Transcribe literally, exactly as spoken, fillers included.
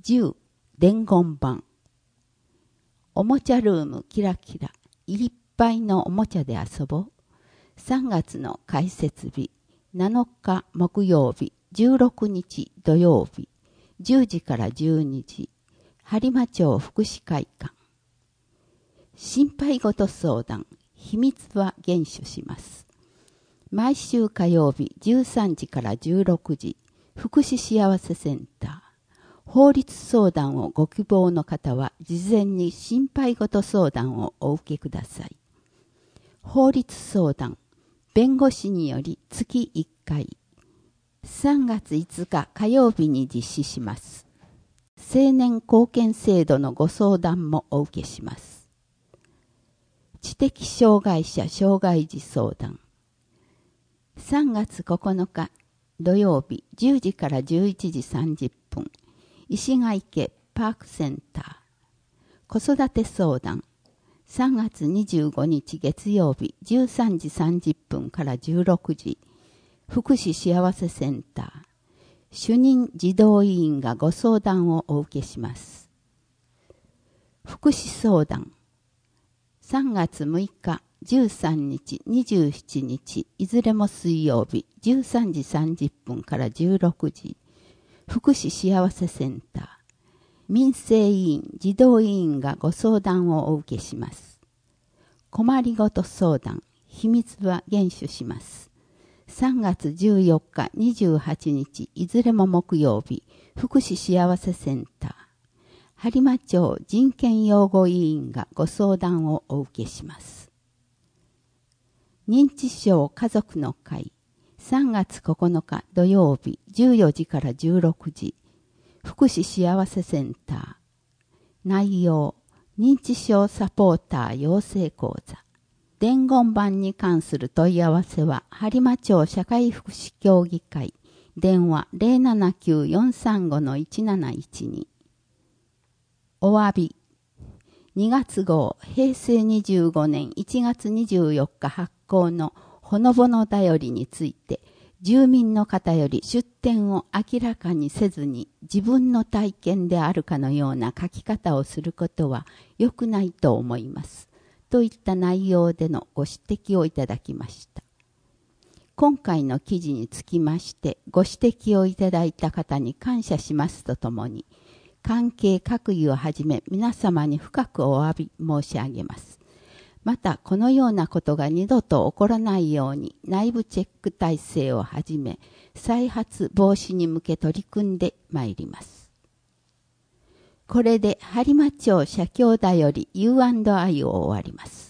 じゅう伝言版。おもちゃルームキラキラ、いっぱいのおもちゃで遊ぼう。さんがつの開設日、なのか木曜日、じゅうろくにち土曜日、じゅうじからじゅうにじ、播磨町福祉会館。心配事相談、秘密は厳守します。毎週火曜日じゅうさんじからじゅうろくじ、福祉幸せセンター。法律相談をご希望の方は、事前に心配事相談をお受けください。法律相談、弁護士により月いっかい。さんがついつか火曜日に実施します。青年貢献制度のご相談もお受けします。知的障害者障害児相談。さんがつここのか土曜日じゅうじからじゅういちじさんじゅっぷん。石ヶ池パークセンター。子育て相談。さんがつにじゅうごにち月曜日じゅうさんじさんじゅっぷんからじゅうろくじ。福祉幸せセンター。主任児童委員がご相談をお受けします。福祉相談。さんがつむいか、じゅうさんにち、にじゅうしちにち、いずれも水曜日、じゅうさんじさんじゅっぷんからじゅうろくじ。福祉幸せセンター。民生委員、児童委員がご相談をお受けします。困りごと相談、秘密は厳守します。さんがつじゅうよっか、にじゅうはちにち、いずれも木曜日、福祉幸せセンター。播磨町人権擁護委員がご相談をお受けします。認知症家族の会。さんがつここのか土曜日じゅうよじからじゅうろくじ。福祉幸せセンター。内容、認知症サポーター養成講座。伝言板に関する問い合わせは、播磨町社会福祉協議会。電話 ゼロななきゅうよんさんごのいちなないちに。お詫び。にがつ号、へいせいにじゅうごねんいちがつにじゅうよっか発行のほのぼのだよりについて、住民の方より出典を明らかにせずに自分の体験であるかのような書き方をすることは良くないと思います。といった内容でのご指摘をいただきました。今回の記事につきましてご指摘をいただいた方に感謝しますとともに、関係各位をはじめ皆様に深くお詫び申し上げます。また、このようなことが二度と起こらないように内部チェック体制をはじめ、再発防止に向け取り組んでまいります。これで播磨町社協だより ユーアンドアイ を終わります。